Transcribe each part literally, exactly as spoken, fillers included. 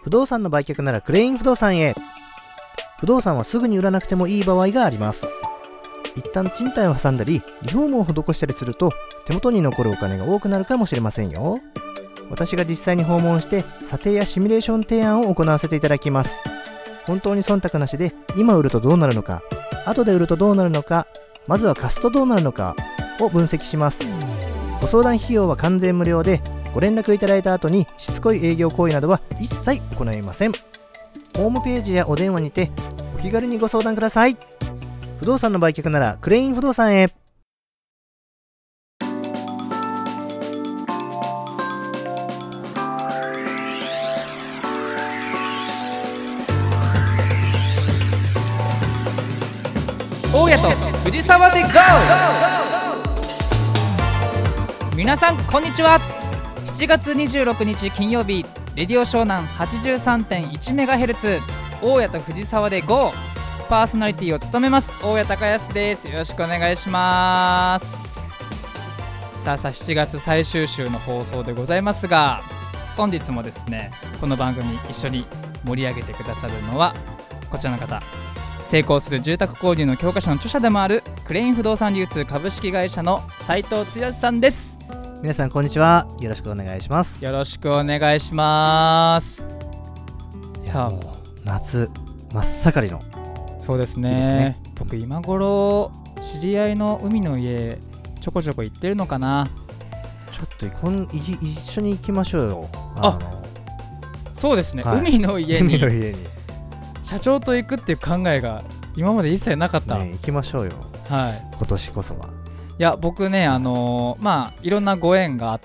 不動産の売却ならクレイン不動産へ。不動産はすぐに売らなくてもいい場合があります。一旦賃貸を挟んだりリフォームを施したりすると手元に残るお金が多くなるかもしれませんよ。私が実際に訪問して査定やシミュレーション提案を行わせていただきます。本当に忖度なしで今売るとどうなるのか、後で売るとどうなるのか、まずは貸すとどうなるのかを分析します。ご相談費用は完全無料で、ご連絡いただいた後にしつこい営業行為などは一切行いません。ホームページやお電話にてお気軽にご相談ください。不動産の売却ならクレイン不動産へ。 大家と藤沢で ゴー！ 皆さんこんにちは。しちがつにじゅうろくにち金曜日、レディオ湘南 はちじゅうさんてんいちメガヘルツ 大家と藤沢で ゴー！ パーソナリティを務めます大家隆康です。よろしくお願いします。さあさあしちがつ最終週の放送でございますが、本日もですねこの番組一緒に盛り上げてくださるのはこちらの方、成功する住宅購入の教科書の著者でもあるクレイン不動産流通株式会社の斉藤剛さんです。 皆さんこんにちは、よろしくお願いします。 よろしくお願いします。 さあもう夏真っ盛りの。 そうです ね, ですね僕今頃知り合いの海の家ちょこちょこ行ってるのかな。 ちょっとこん一緒に行きましょうよ。 ああのそうですね、はい、海の家に海の家に社長と行くっていう考えが今まで一切なかった、 ね、行きましょうよ、はい、今年こそは。 いや僕ね、あのー、まあいろんなご縁があって、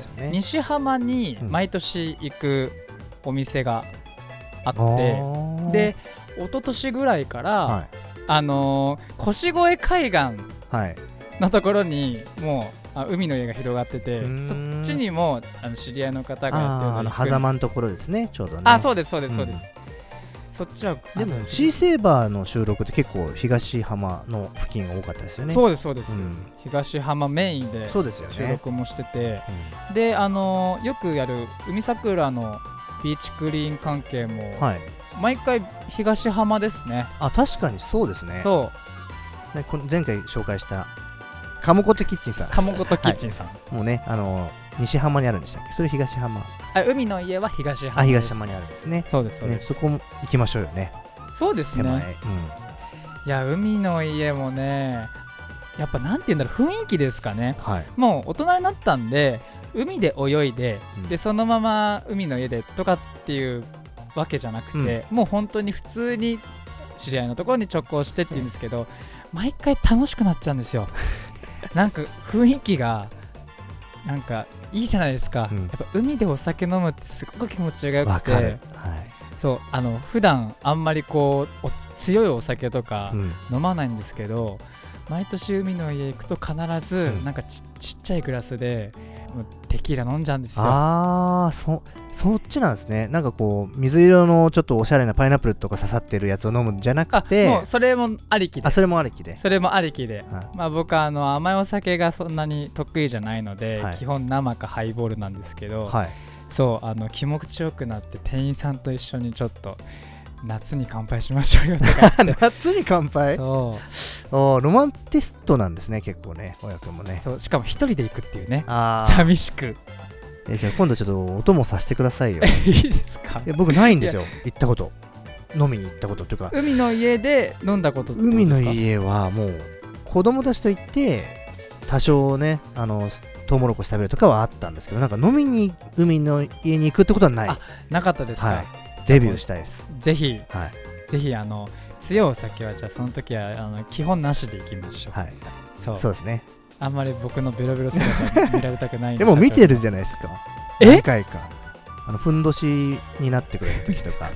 ね、西浜に毎年行くお店があって、うん、で一昨年ぐらいから、はい、あのー、腰越海岸のところにもうあ海の家が広がってて、そっちにもあの知り合いの方がやってるので、 あの狭間のところですね、ちょうどね。 あ、そうですそうですそうです、うん、そっちはでもシーセーバーの収録って結構東浜の付近が多かったですよね。 そうですそうです、うん、東浜メインで収録もしてて、ね、うん、であのー、よくやる海桜のビーチクリーン関係も、はい、毎回東浜ですね。 あ、確かにそうですね。 そうね、この前回紹介した鴨ことキッチンさん、 鴨ことキッチンさん、はい、 もうね、あのー、西浜にあるんでしたっけ。それ東浜。 あ、海の家は東浜。 あ、東浜にあるんですね。 そうですそうです、 ね、そこも行きましょうよね。 そうですね、 うん、いや海の家もね、やっぱなんて言うんだろう、雰囲気ですかね、はい、もう大人になったんで海で泳いで、うん、でそのまま海の家でとかっていうわけじゃなくて、うん、もう本当に普通に知り合いのところに直行してって言うんですけど、うん、毎回楽しくなっちゃうんですよなんか雰囲気がなんかいいじゃないですか、うん、やっぱ海でお酒飲むってすごく気持ちがよくて、はい、そう、あの普段あんまりこう強いお酒とか飲まないんですけど、うん、毎年海の家行くと必ずなんか ち, ちっちゃいグラスでテキーラ飲んじゃうんですよ。 ああ、そそっちなんですね。なんかこう水色のちょっとおしゃれなパイナップルとか刺さってるやつを飲むんじゃなくて、 あ、もうそれもありきで。 あ、それもありきで。 それもありきで、はい、まあ僕はあの甘いお酒がそんなに得意じゃないので、はい、基本生かハイボールなんですけど、はい、そう、あの気持ちよくなって店員さんと一緒にちょっと夏に乾杯しましょうよとか言って夏に乾杯。そうおロマンティストなんですね、結構ね、親君もね。 そう、しかも一人で行くっていうね、あ寂しく。 えじゃあ今度ちょっとお供させてくださいよいいですか。 いや僕ないんですよ、行ったこと、飲みに行ったことっていうか。 海の家で飲んだことってことですか。 海の家はもう子供たちと行って多少ね、あのトウモロコシ食べるとかはあったんですけど、なんか飲みに海の家に行くってことはない。 あ、なかったですか、はい、 デビューしたいです。 ぜひ、はい、ぜひあの強いお酒はじゃあその時はあの基本なしでいきましょう。はい、そう、 そうですね。 あんまり僕のベロベロ姿見られたくないんででも見てるじゃないですか。 え何回かあのふんどしになってくれる時とか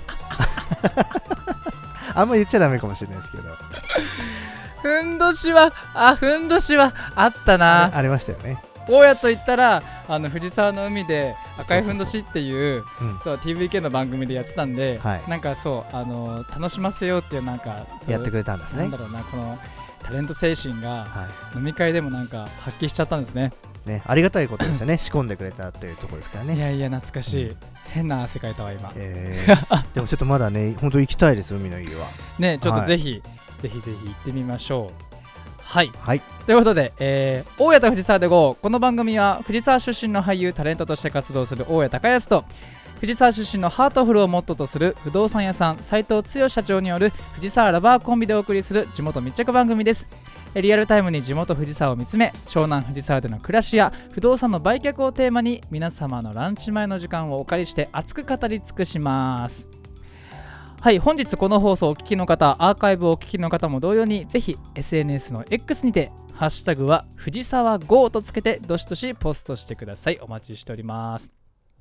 あんまり言っちゃダメかもしれないですけどふんどしはあふんどしはあったなあ, ありましたよね。 大家と言ったらあの藤沢の海で赤いふんどしっていう、そうそうそう、うん、そう ティーブイケー の番組でやってたんで、はい、なんかそうあの楽しませようっていうなんかやってくれたんですね。 なんだろうな、このタレント精神が飲み会でもなんか発揮しちゃったんですね。 ね、ありがたいことですよね仕込んでくれたというところですからね。 いやいや懐かしい、うん、変な汗かいたわ今、 えー、でもちょっとまだね本当行きたいです海の家はね。ちょっとぜひ、はい、ぜひぜひ行ってみましょう。はい、 はい、 ということで、えー、大谷と藤沢で ゴー。 この番組は藤沢出身の俳優タレントとして活動する大谷孝康と藤沢出身のハートフルをモットーとする不動産屋さん斉藤剛社長による藤沢ラバーコンビでお送りする地元密着番組です。リアルタイムに地元藤沢を見つめ、湘南藤沢での暮らしや不動産の売却をテーマに皆様のランチ前の時間をお借りして熱く語り尽くします。はい、本日この放送をお聞きの方、アーカイブをお聞きの方も同様にぜひ エスエヌエス の X にてハッシュタグは藤沢 ゴー とつけてどしどしポストしてください。お待ちしております。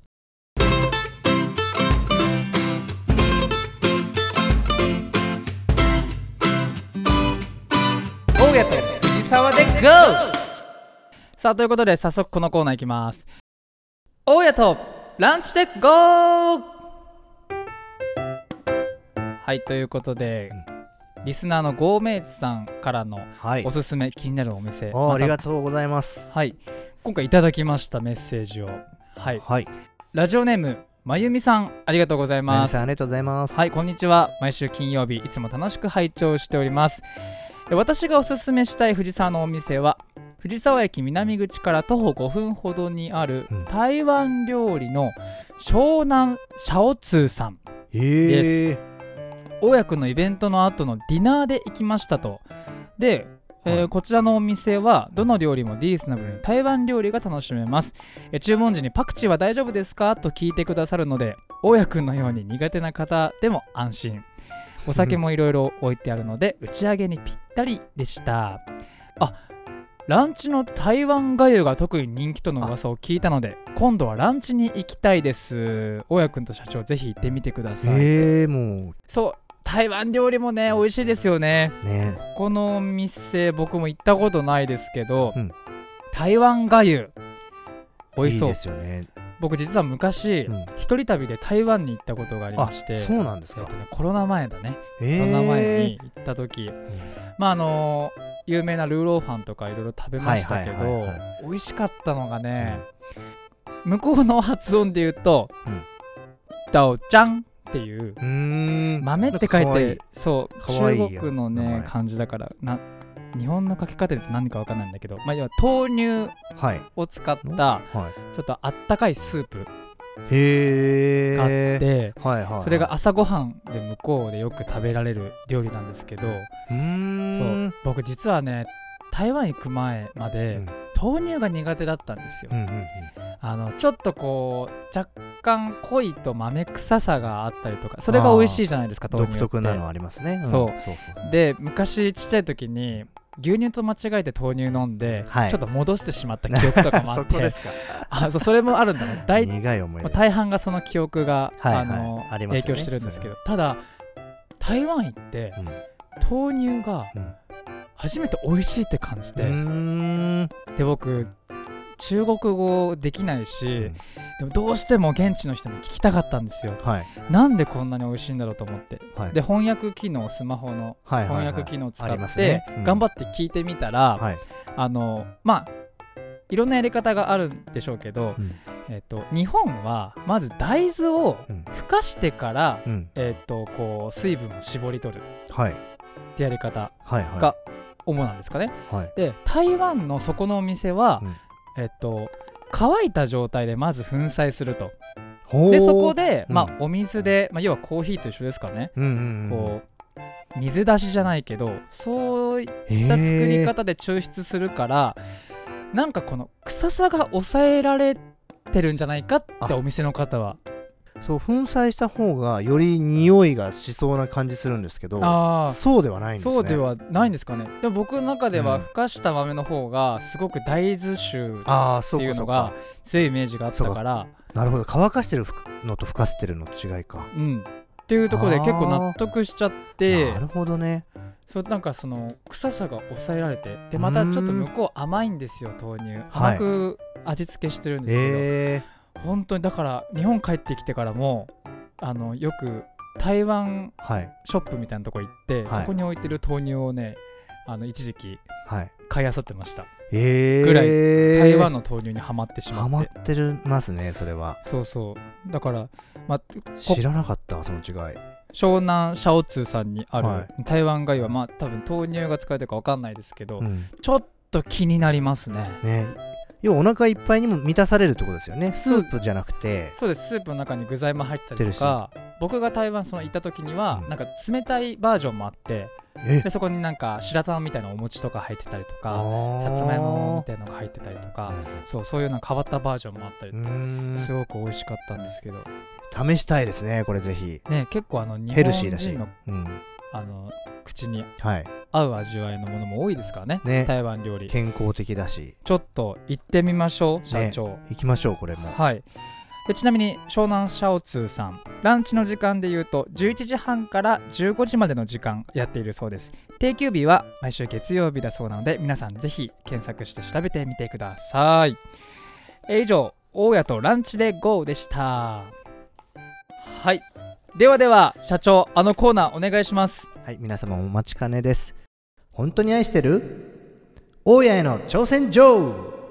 大谷と藤沢で ゴー。 さあということで早速このコーナーいきます。大谷とランチで ゴー。 はいということで、うん、リスナーのゴーメイツさんからのおすすめ、はい、気になるお店、 あ, ありがとうございます。 はい、今回いただきましたメッセージを、はい、 はい、 ラジオネームまゆみさん、ありがとうございます。まゆみさんありがとうございます。 はい、こんにちは。毎週金曜日いつも楽しく拝聴しております。私がおすすめしたい藤沢のお店は藤沢駅南口から徒歩ごふんほどにある台湾料理の湘南シャオツーさんです。大谷くんのイベントの後のディナーで行きましたと。で、えーはい、こちらのお店はどの料理もリーズナブルに台湾料理が楽しめます。えー、注文時にパクチーは大丈夫ですかと聞いてくださるので、大谷くんのように苦手な方でも安心。お酒もいろいろ置いてあるので打ち上げにぴったりでした。あ、ランチの台湾がゆが特に人気との噂を聞いたので今度はランチに行きたいです。大谷くんと社長ぜひ行ってみてください。 えー、もうそう台湾料理もね美味しいですよ ね, ねここのお店僕も行ったことないですけど、うん、台湾がゆ美味しそう。いいですよね。僕実は昔、うん、一人旅で台湾に行ったことがありまして。 そうなんですか。 えっとね、コロナ前だね、えー、コロナ前に行った時、うん、まああのー、有名なルーローファンとかいろいろ食べましたけど、はいはいはいはい、美味しかったのがね、うん、向こうの発音で言うと、うん、ダオちゃんっていう、うーん豆って書いてそう中国のね漢字だからな日本の書き方で言うと何か分かんないんだけど、まあ、要は豆乳を使った、はいはい、ちょっとあったかいスープへがあって、 はいはいはい、 それが朝ごはんで向こうでよく食べられる料理なんですけど、うーんそう僕実はね台湾行く前まで、うん、豆乳が苦手だったんですよ、うんうんうん、あのちょっとこう若干濃いと豆臭さがあったりとかそれが美味しいじゃないですか豆乳って。 独特なのありますね、うん、 そうそうそうで昔ちっちゃい時に牛乳と間違えて豆乳飲んで、はい、ちょっと戻してしまった記憶とかもあってそこですか。あそうそれもあるんだね。大, 苦い思い出大半がその記憶が、はいはい、あのありますね、影響してるんですけど、ただ台湾行って、うん、豆乳が初めて美味しいって感じて、うん、で僕中国語できないし、うん、でもどうしても現地の人に聞きたかったんですよ、はい、なんでこんなに美味しいんだろうと思って、はい、で翻訳機能スマホの翻訳機能を使って頑張って聞いてみたら、はい、あのまあいろんなやり方があるんでしょうけど、うんえー、と日本はまず大豆をふかしてから、うんえー、とこう水分を絞り取るってやり方が主なんですかね、はいはい、で台湾のそこのお店は、うんえっと、乾いた状態でまず粉砕すると。でそこで、まあ、お水で、まあ、要はコーヒーと一緒ですかね、うんうんうん、こう水出しじゃないけどそういった作り方で抽出するからなんかこの臭さが抑えられてるんじゃないかってお店の方はそう粉砕した方がより匂いがしそうな感じするんですけど、あそうではないんですね。 そうではないんですかね。でも僕の中ではふかした豆の方がすごく大豆臭っていうのが強いイメージがあったから。 なるほど、乾かしてるのとふかしてるのと違いか、 うん、っていうところで結構納得しちゃって。 なるほどね。 そうなんかその臭さが抑えられて、でまたちょっと向こう甘いんですよ豆乳、甘く味付けしてるんですけど、はい本当にだから日本帰ってきてからもあのよく台湾ショップみたいなとこ行って、はい、そこに置いてる豆乳をねあの一時期買い漁ってました、はい、 ぐらい台湾の豆乳にはまってしまって、 ハマってるますねそれは。 そうそうだから、ま、 知らなかったその違い。 湘南シャオツーさんにある、 はい、 台湾がゆはまあ多分豆乳が使われてるか分かんないですけど、 うん、 ちょっと気になりますね。 ね、要はお腹いっぱいにも満たされるってことですよね。スープじゃなくて。 そうです。スープの中に具材も入ったりとか、僕が台湾その行った時には、うん、なんか冷たいバージョンもあって、でそこになんか白玉みたいなお餅とか入ってたりとか、さつまいもみたいなのが入ってたりとか、うん、そうそういうの変わったバージョンもあったりとか、すごく美味しかったんですけど、 試したいですねこれぜひね。結構あの日本人のヘルシーだし、うん、 あの口に合う味わいのものも多いですからね、 ね、 台湾料理健康的だし。 ちょっと行ってみましょう社長、 ね、行きましょうこれも。 はい。でちなみに湘南シャオツーさん、ランチの時間でいうとじゅういちじはんからじゅうごじまでの時間やっているそうです。定休日は毎週月曜日だそうなので、皆さんぜひ検索して調べてみてください。え以上、大家とランチで ゴー でした。はい、ではでは社長、あのコーナーお願いします。 はい、皆様お待ちかねです。本当に愛してる大家への挑戦状。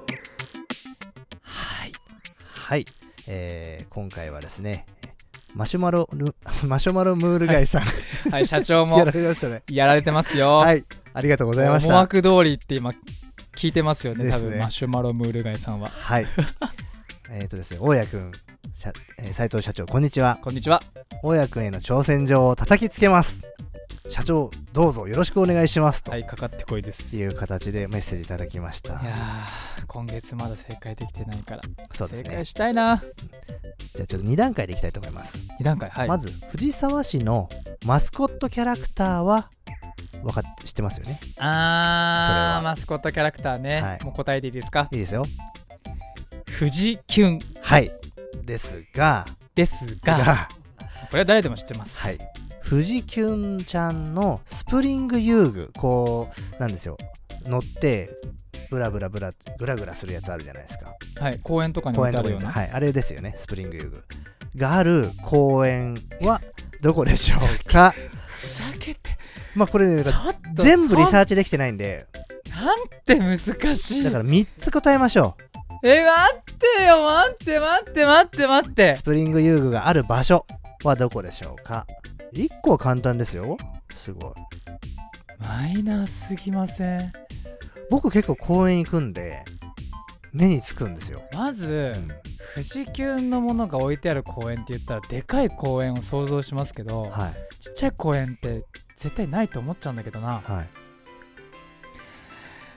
はいはい、えー、今回はですね、マシュマロマシュマロムール貝さん、はい、 はい、社長もやられましたね。やられてますよ。 はい、ありがとうございました。 思惑通りって今聞いてますよね、多分ね、マシュマロムール貝さんは。 はいえっとですね、大家くん、斉藤社長、こんにちは。 こんにちは。 大家くんへの挑戦状を叩きつけます。社長どうぞよろしくお願いしますと、 はい、かかってこいですいう形でメッセージいただきました。 いや今月まだ正解できてないから、 そうですね、 正解したいな。 じゃあちょっとに段階でいきたいと思います。 に段階、はい。 まず藤沢市のマスコットキャラクターは分かって知ってますよね。 あー、マスコットキャラクターね、はい、もう答えていいですか。 いいですよ。 藤キュン。 はいですがですがこれは誰でも知ってます。 はい、藤キュンちゃんのスプリング遊具、こうなんですよ、乗ってブラブラブラグラグラするやつあるじゃないですか。 はい、公園とかに置いてあるような、 はい、あれですよね、スプリング遊具がある公園はどこでしょうか。 ふざけて、 まあこれね、全部リサーチできてないんで、 なんて難しい。 だからみっつ答えましょう。 え、待ってよ、待って待って待って待って。 スプリング遊具がある場所はどこでしょうか。いっこは簡単ですよ。すごいマイナーすぎません？ 僕結構公園行くんで目につくんですよ。 まず、うん、富士急のものが置いてある公園って言ったらでかい公園を想像しますけど、はい、ちっちゃい公園って絶対ないと思っちゃうんだけどな。はい、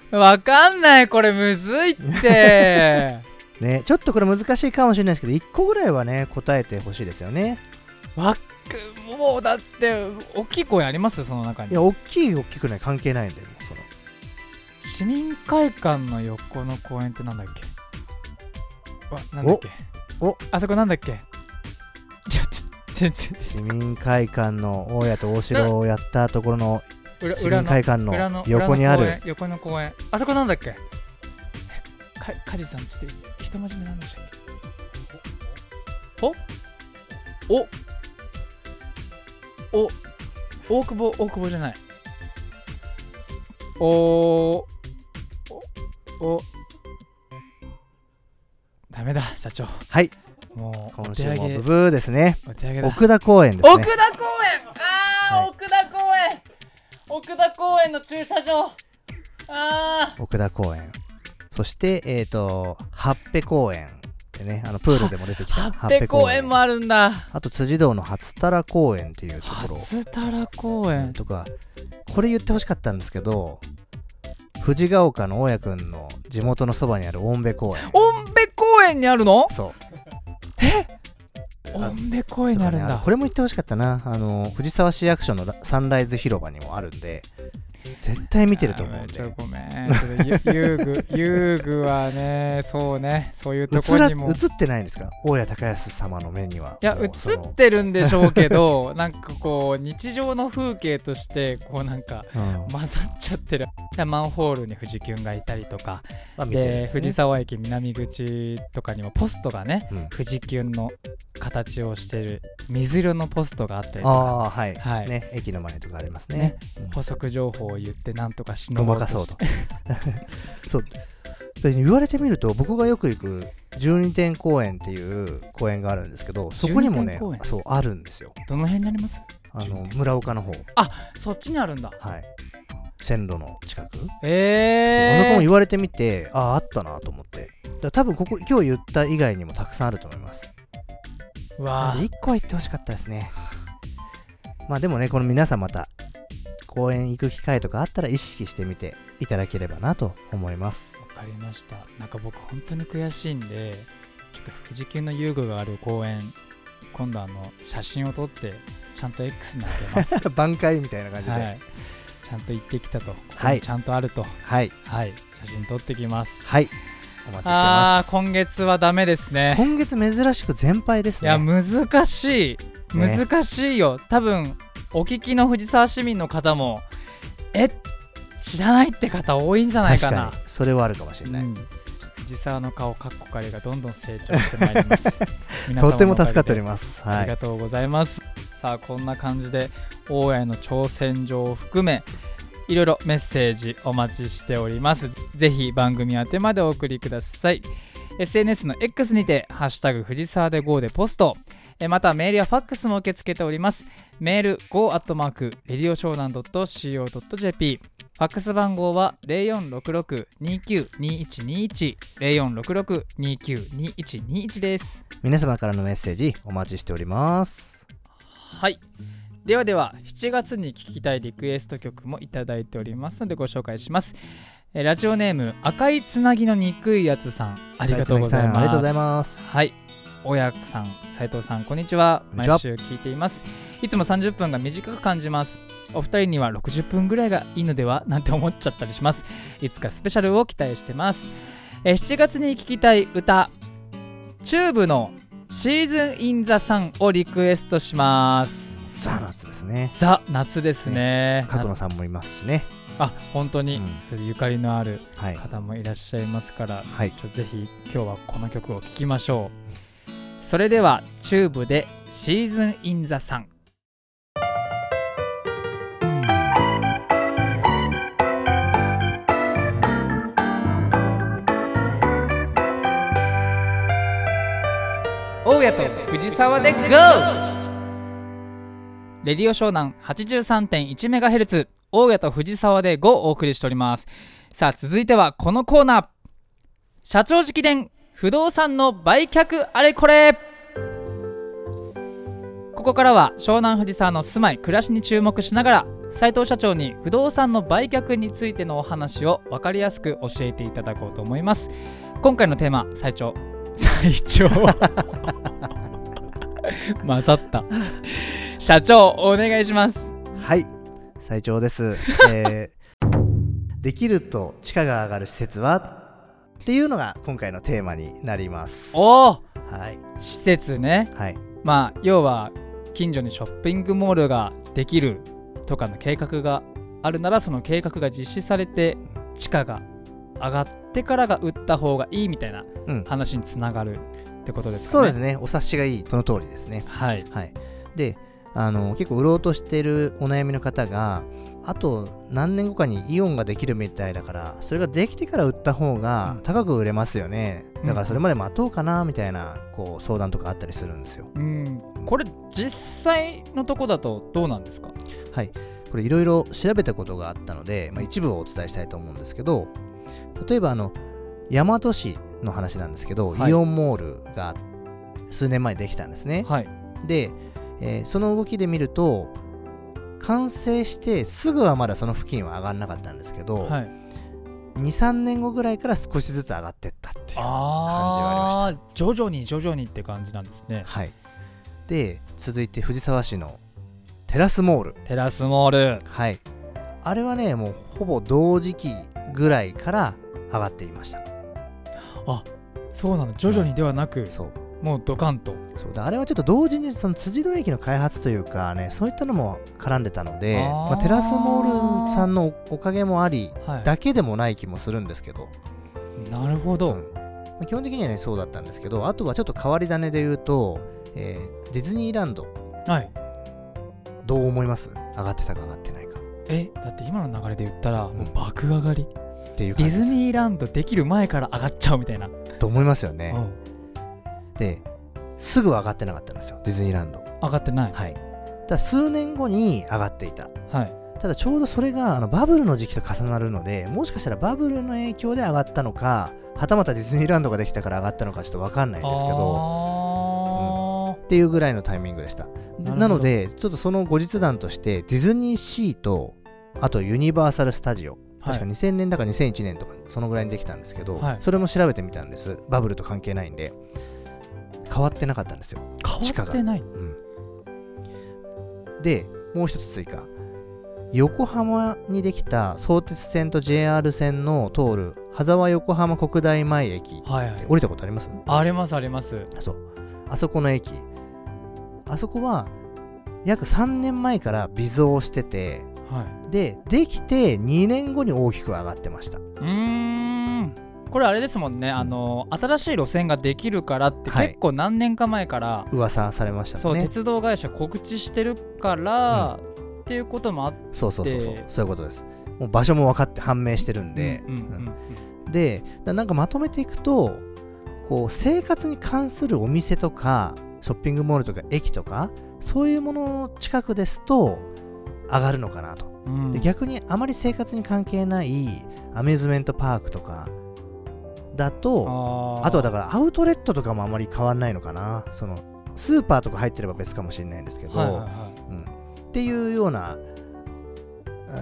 わかんない、これむずいってね、ちょっとこれ難しいかもしれないですけどいっこぐらいはね答えてほしいですよね。 わっもうだって大きい公園あります？その中に。 いや、大きい大きくない関係ないんで、もうその市民会館の横の公園ってなんだっけ。わ、なんだっけ。おおあそこなんだっけ。いや全然市民会館の大家と大城をやったところの市民会館の横にある横の公園、あそこなんだっけ。か梶さん、ちょっと一文字目なんでしたっけ。おおお大久保大久保じゃない。おおおダメだ社長。 はい、もう今週もブブーですね。奥田公園ですね。 奥田公園、あー、はい、奥田公園奥田公園の駐車場、あー奥田公園、そしてえっと八辺公園でね、あのプールでも出てきた八辺公園もあるんだ。 あと辻堂の初たら公園っていうところ、 初たら公園とか、これ言ってほしかったんですけど、藤ヶ丘の大家くんの地元のそばにある音部公園。 音部公園にあるの？ そう。 え？音部公園にあるんだ、 ね、これも言ってほしかったな。あの藤沢市役所のサンライズ広場にもあるんで絶対見てると思うんで。 ちょごめん遊具遊具はね、そうね、そういうところにも映ってないんですか、大家高安様の目には。 いや、映ってるんでしょうけどなんかこう日常の風景としてこうなんか混ざっちゃってる、うん、マンホールに富士急がいたりとか、まあ、見てるんですね。で藤沢駅南口とかにもポストがね、うん、富士急の形をしてる水色のポストがあったりとか、 あ、はいはいね、駅の前とかあります ね, ね、 うん、補足情報を言ってなんとかしのごうとしてそうで言われてみると僕がよく行くじゅうにてん公園っていう公園があるんですけど、そこにもねそうあるんですよ。 どの辺になります？ あの村岡の方。 あ、そっちにあるんだ。 はい、線路の近く。 えー、 あそこも言われてみて、あああったなと思って。だから多分ここ今日言った以外にもたくさんあると思います。 うわー、 いっこは行ってほしかったですね。まあでもね、この皆さんまた公園行く機会とかあったら意識してみていただければなと思います。 わかりました。なんか僕本当に悔しいんで、ちょっと富士急の遊具がある公園、今度あの写真を撮ってちゃんと X にあげます。 挽回みたいな感じで、はい、 ちゃんと行ってきたと、ここにちゃんとあると、はい、はい、写真撮ってきます。 はい、お待ちしてます。 あー、今月はダメですね。 今月珍しく全敗ですね。 いや難しい難しいよ、ね、多分お聞きの藤沢市民の方もえ知らないって方多いんじゃないかな。 確かにそれはあるかもしれない、うん、 藤沢の顔かっこかりがどんどん成長してまいりますとっても助かっております、 はい、ありがとうございます。さあこんな感じで大家の挑戦状を含めいろいろメッセージお待ちしております。ぜひ番組宛てまでお送りください。 エスエヌエス の X にてハッシュタグ藤沢で ゴー でポスト、またメールやファックスも受け付けております。メール ゴー アットマーク レディオ湘南 ドット シーオー ドット ジェーピー、 ファックス番号は ゼロよんろくろく にきゅう にいちにいち ゼロよんろくろく にきゅう にいちにいちです。 皆様からのメッセージお待ちしております。 はい、ではではしちがつに聴きたいリクエスト曲もいただいておりますのでご紹介します。ラジオネーム赤いつなぎの憎いやつさん、ありがとうございます。 ありがとうございます。 はい、大家さん、斉藤さん、こんにちは。毎週聞いています。いつもさんじゅっぷんが短く感じます。お二人にはろくじゅっぷんぐらいがいいのではなんて思っちゃったりします。いつかスペシャルを期待してます。えしちがつに聴きたい歌、チューブのシーズンインザサンをリクエストします。 ザ夏ですね。 ザ夏ですね。 ね、角野さんもいますしね。 あ、本当に、うん、ゆかりのあるはい、 方もいらっしゃいますから、 はい、 ちょぜひ今日はこの曲を聴きましょう。それではチューブでシーズンインザサン。大家と藤沢で ゴー！ レディオ湘南 はちじゅうさんてんいちメガヘルツ、 大家と藤沢で ゴー お送りしております。さあ続いてはこのコーナー、社長直伝不動産の売却あれこれ。ここからは湘南藤沢の住まい暮らしに注目しながら斉藤社長に不動産の売却についてのお話を分かりやすく教えていただこうと思います。今回のテーマ、斉長斉長混ざった社長お願いします。 はい、斉長です、えー、できると地価が上がる施設はっていうのが今回のテーマになります。 おー、 はい、 施設ね。 はい、 まあ要は近所にショッピングモールができるとかの計画があるなら、その計画が実施されて地価が上がってからが売った方がいいみたいな話につながるってことですかね。 そうですね、お察しがいい、その通りですね。 はい、 はい、であの結構売ろうとしているお悩みの方が、あと何年後かにイオンができるみたいだから、それができてから売った方が高く売れますよね、だからそれまで待とうかなみたいなこう相談とかあったりするんですよ。 うん、これ実際のとこだとどうなんですか？ はい、これいろいろ調べたことがあったので、まあ、一部をお伝えしたいと思うんですけど、例えばあの大和市の話なんですけど、はい、イオンモールが数年前にできたんですね。 はい、 で、えー、その動きで見ると完成してすぐはまだその付近は上がらなかったんですけど、はい、にさんねんごぐらいから少しずつ上がっていったっていう感じはありました。 徐々に徐々にって感じなんですね。 はい、で続いて藤沢市のテラスモール。 テラスモール、 はい、あれはねもうほぼ同時期ぐらいから上がっていました。 あ、そうなの、徐々にではなく、うん、そうもうドカンと。 そうで、あれはちょっと同時にその辻堂駅の開発というかね、そういったのも絡んでたので、あ、まあ、テラスモールさんの お, おかげもあり、はい、だけでもない気もするんですけど。 なるほど、うん、 まあ、基本的にはねそうだったんですけど、あとはちょっと変わり種で言うと、えー、ディズニーランド、 はい、 どう思います？上がってたか上がってないか。 え、だって今の流れで言ったら、うん、もう爆上がり。 っていう感じです。 ディズニーランドできる前から上がっちゃうみたいなと思いますよね。ですぐ上がってなかったんですよ、ディズニーランド。 上がってない。 はい。ただ数年後に上がっていた。 はい。 ただちょうどそれがあのバブルの時期と重なるので、もしかしたらバブルの影響で上がったのか、はたまたディズニーランドができたから上がったのかちょっと分かんないんですけど、うん、っていうぐらいのタイミングでした。な, なのでちょっとその後日談としてディズニーシーとあとユニバーサルスタジオ、確かにせんねんだかにせんいちねんとかそのぐらいにできたんですけど、はい、それも調べてみたんです。バブルと関係ないんで変わってなかったんですよ。 変わってない、うん、 でもう一つ追加、横浜にできた相鉄線と ジェイアール 線の通る羽沢横浜国大前駅、はいはい、降りたことあります？ ありますあります。 そう、あそこの駅、あそこは約さんねんまえから微増してて、はい、でできてにねんごに大きく上がってました。 うーん、これあれですもんね、あの新しい路線ができるからって結構何年か前から、はい、 噂されましたね。 そう、鉄道会社告知してるから、うんっていうこともあって、 そうそうそうそう、そういうことです。もう場所も分かって判明してるんで、うんうんうんうん、でなんかまとめていくと、こう生活に関するお店とかショッピングモールとか駅とかそういうものの近くですと上がるのかなと、うん、で逆にあまり生活に関係ないアミューズメントパークとかだと、 あ, あとはだからアウトレットとかもあまり変わんないのかな。そのスーパーとか入ってれば別かもしれないんですけど、はいはいはい、うん、っていうような、うん、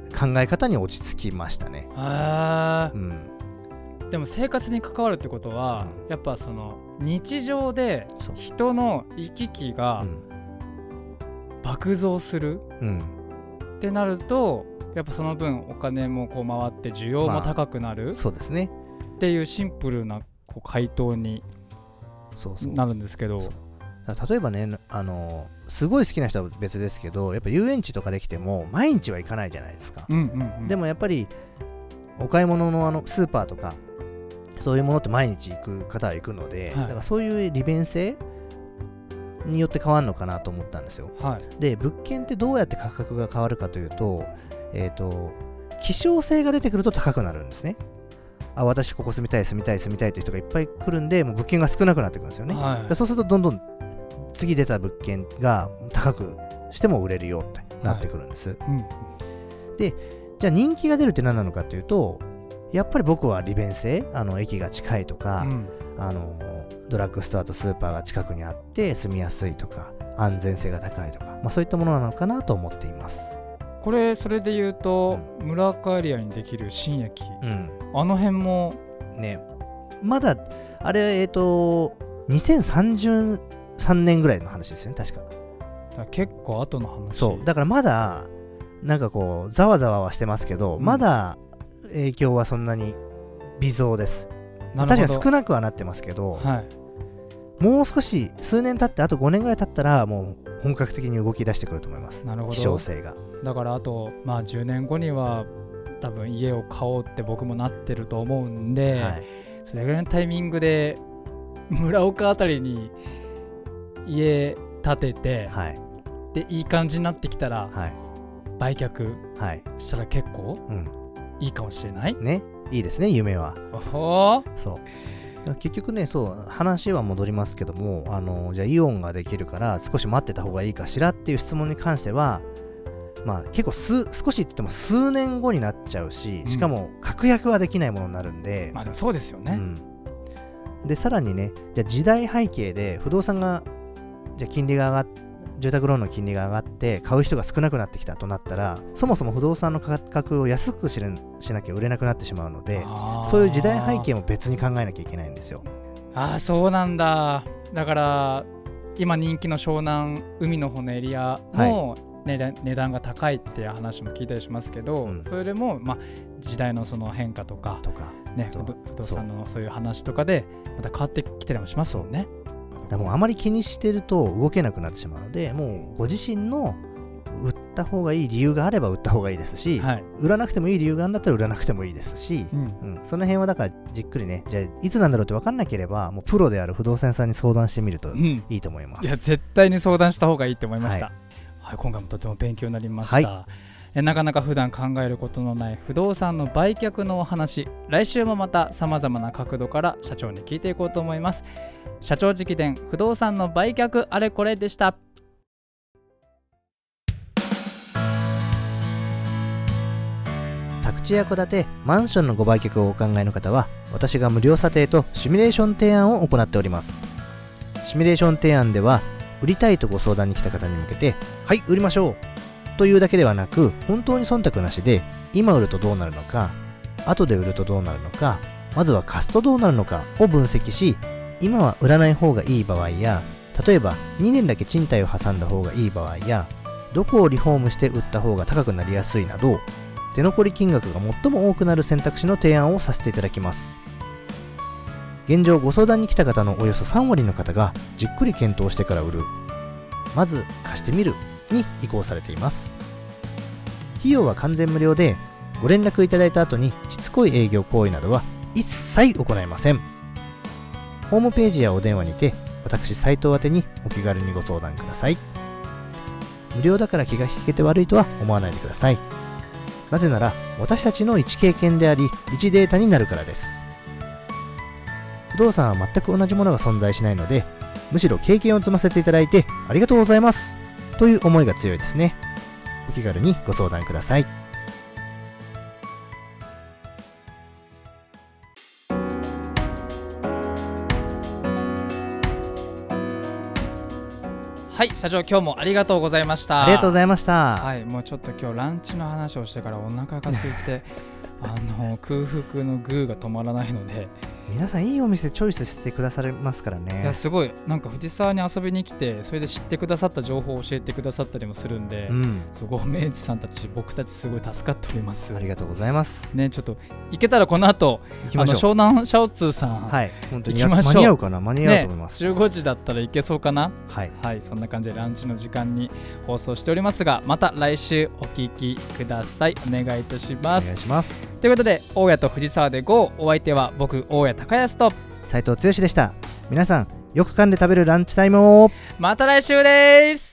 考え方に落ち着きましたね。 あ、うん、でも生活に関わるってことは、うん、やっぱその日常で人の行き来が爆増する、うん、ってなるとやっぱその分お金もこう回って需要も高くなる、まあ、そうですねっていうシンプルなこう回答になるんですけど、そうそう、 例えばね、あのすごい好きな人は別ですけど、やっぱ遊園地とかできても毎日は行かないじゃないですか、うんうんうん、でもやっぱりお買い物 の, あのスーパーとかそういうものって毎日行く方は行くので、はい、だからそういう利便性によって変わるのかなと思ったんですよ、はい、で物件ってどうやって価格が変わるかというと、えーと希少性が出てくると高くなるんですね。あ、私ここ住みたい住みたい住みたいという人がいっぱい来るんで、もう物件が少なくなってくるんですよね、はい、そうするとどんどん次出た物件が高くしても売れるよってなってくるんです、はい、うん、でじゃあ人気が出るって何なのかというと、やっぱり僕は利便性、あの駅が近いとか、うん、あのドラッグストアとスーパーが近くにあって住みやすいとか安全性が高いとか、まあ、そういったものなのかなと思っています。 これそれで言うと、うん、村岡エリアにできる新駅、うん、あの辺もね、まだあれえっ、ー、とにせんさんじゅうさんねんぐらいの話ですよね、確か。 だから結構後の話。 そうだからまだなんかこうざわざわはしてますけど、うん、まだ影響はそんなに微増です。確かに少なくはなってますけど、はい、もう少し数年経ってあとごねんぐらい経ったらもう本格的に動き出してくると思います。 なるほど。 希少性が。 だからあと、まあ、じゅうねんごには多分家を買おうって僕もなってると思うんで、はい、それぐらいのタイミングで村岡あたりに家建てて、はい、でいい感じになってきたら、はい、売却したら結構、はい、いいかもしれない、 ね、いいですね、夢は。 おそう結局ね、そう話は戻りますけども、あのじゃあイオンができるから少し待ってた方がいいかしらっていう質問に関しては、まあ結構す少しって言っても数年後になっちゃうし、しかも確約はできないものになるんで、 うん、まあでもそうですよね、うん、 でさらにね、じゃあ時代背景で不動産がじゃあ金利が上がって住宅ローンの金利が上がって買う人が少なくなってきたとなったら、そもそも不動産の価格を安くしなきゃ売れなくなってしまうので、そういう時代背景も別に考えなきゃいけないんですよ。 ああ、そうなんだ。だから今人気の湘南海の方のエリアも、はい値段、値段が高いっていう話も聞いたりしますけど、うん、それでも、まあ、時代のその変化とか、とかね、不動産のそういう話とかでまた変わってきてりもしますもんね。 だもうあまり気にしてると動けなくなってしまうので、もうご自身の売った方がいい理由があれば売った方がいいですし、はい、売らなくてもいい理由があるんだったら売らなくてもいいですし、うんうん、その辺はだからじっくりね、じゃあいつなんだろうって分かんなければもうプロである不動産屋さんに相談してみるといいと思います、 うん、いや絶対に相談した方がいいと思いました、はいはい、今回もとても勉強になりました、はい、 えなかなか普段考えることのない不動産の売却のお話、来週もまたさまざまな角度から社長に聞いていこうと思います。社長直伝不動産の売却あれこれでした。 宅地や戸建て、マンションのご売却をお考えの方は、私が無料査定とシミュレーション提案を行っております。シミュレーション提案では、売りたいとご相談に来た方に向けて、はい、売りましょうというだけではなく、本当に忖度なしで、今売るとどうなるのか、後で売るとどうなるのか、まずは貸すとどうなるのかを分析し、今は売らない方がいい場合や、例えばにねんだけ賃貸を挟んだ方がいい場合や、どこをリフォームして売った方が高くなりやすいなど、手残り金額が最も多くなる選択肢の提案をさせていただきます。現状ご相談に来た方のおよそさんわりの方がじっくり検討してから売る、まず貸してみるに移行されています。費用は完全無料で、ご連絡いただいた後にしつこい営業行為などは一切行いません。ホームページやお電話にて私斉藤宛てにお気軽にご相談ください。無料だから気が引けて悪いとは思わないでください。なぜなら私たちの一経験であり一データになるからです。不動産は全く同じものが存在しないので、むしろ経験を積ませていただいてありがとうございますという思いが強いですね。お気軽にご相談ください。 はい、社長今日もありがとうございました。 ありがとうございました。 はい、もうちょっと今日ランチの話をしてからお腹が空いてあの空腹のグーが止まらないので、 皆さんいいお店チョイスしてくださいますからね。 いやすごい、なんか藤沢に遊びに来て、それで知ってくださった情報を教えてくださったりもするんで、うん、そうご名人さんたち僕たちすごい助かっております。 ありがとうございますね。ちょっと行けたらこの後あの湘南シャオツーさん、 はい、本当に行きましょう。 間に合うかな、間に合うと思います、 ね、じゅうごじだったら行けそうかな。 はい、 はい、そんな感じでランチの時間に放送しておりますが、また来週お聞きください。お願いいたします。 お願いします。 ということで、大家と藤沢で ゴー、お相手は僕大家高安と斉藤剛でした。皆さんよく噛んで食べるランチタイムを。 また来週です。